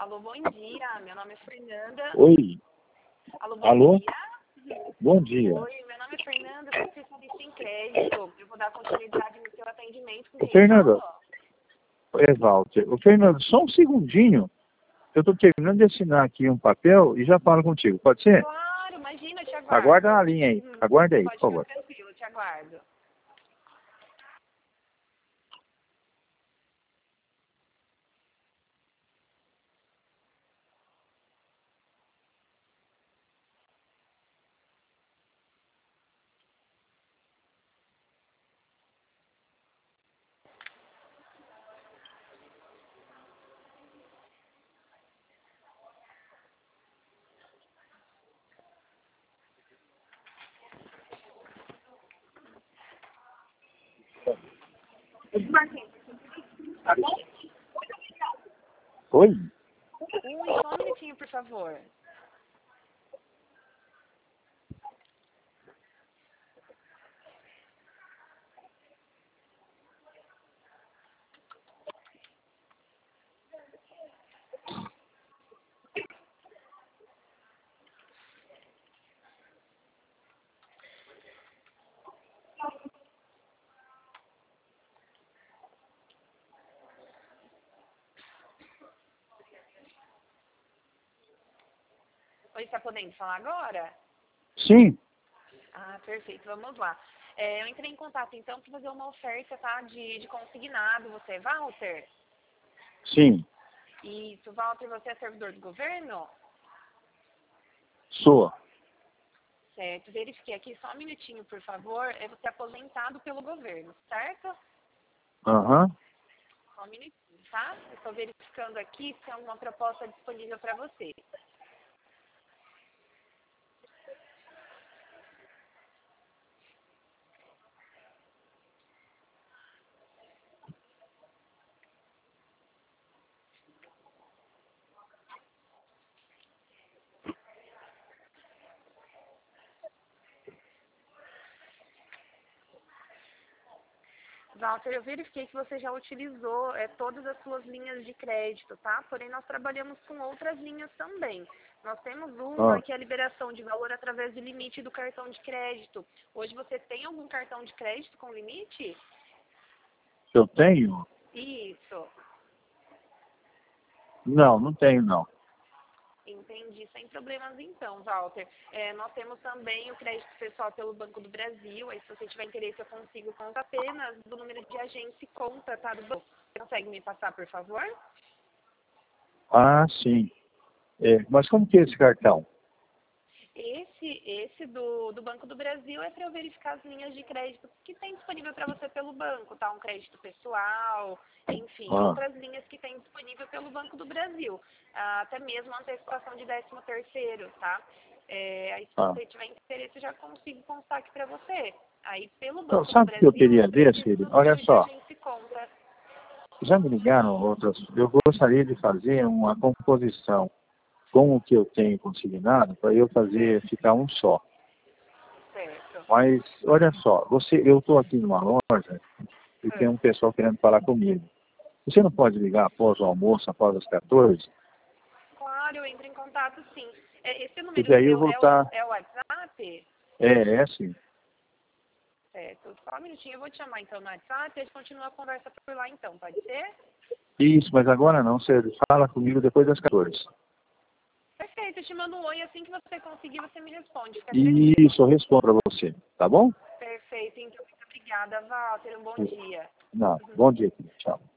Alô, bom dia. Meu nome é Fernanda. Oi. Alô, bom Alô? dia. Bom dia. Oi, meu nome é Fernanda, sou especialista em crédito. Eu vou dar continuidade no seu atendimento com quem Fernanda, falou. Walter. Ô, Fernanda, só um segundinho. Eu estou terminando de assinar aqui um papel e já falo contigo. Pode ser? Claro, imagina, eu te aguardo. Aguarda na linha aí. Aguarda aí, por Pode ficar favor. tranquilo, eu te aguardo. Tá bom? Oi? Oi, só um minutinho, por favor. Oi, está podendo falar agora? Sim. Ah, perfeito, vamos lá. Eu entrei em contato, então, para fazer uma oferta, tá, de consignado. Você é Walter? Sim. Isso, Walter, você é servidor do governo? Sou. Certo, verifiquei aqui, só um minutinho, por favor. Você é aposentado pelo governo, certo? Aham. Só um minutinho, tá? Eu estou verificando aqui se tem alguma proposta disponível para você. Walter, eu verifiquei que você já utilizou todas as suas linhas de crédito, tá? Porém, nós trabalhamos com outras linhas também. Nós temos uma que é a liberação de valor através do limite do cartão de crédito. Hoje você tem algum cartão de crédito com limite? Eu tenho? Isso. Não, não tenho, não. Entendi, sem problemas então, Walter. Nós temos também o crédito pessoal pelo Banco do Brasil. Aí, se você tiver interesse, eu consigo conta apenas do número de agente e conta, tá? Do banco. Você consegue me passar, por favor? Ah, sim. Mas como que é esse cartão? Esse do Banco do Brasil é para eu verificar as linhas de crédito que tem disponível para você pelo banco, tá? Um crédito pessoal, enfim, Ah, outras linhas que tem disponível pelo Banco do Brasil. Até mesmo antecipação de 13º, tá? Aí se ah. você tiver interesse, eu já consigo constar aqui para você. Aí pelo Então, Banco do sabe o que eu Brasil, queria eu ver, preciso Siri? do Olha número de só. agente e conta. Já me ligaram outras. Eu gostaria de fazer uma composição com o que eu tenho consignado para eu fazer ficar um só. Certo. Mas, olha só, eu estou aqui numa loja e tem um pessoal querendo falar comigo. Você não pode ligar após o almoço, após as 14? Claro, eu entro em contato sim. Esse E número daí eu seu vou estar... é o WhatsApp? É assim. Certo. Só um minutinho, eu vou te chamar então no WhatsApp e a gente continua a conversa por lá então, pode ser? Isso, mas agora não. Você fala comigo depois das 14. Perfeito, eu te mando um oi, assim que você conseguir, você me responde, fica tranquilo. Isso, eu respondo para você. Tá bom? Perfeito, então muito obrigada, Walter, um bom dia. Não. Bom dia. Tchau.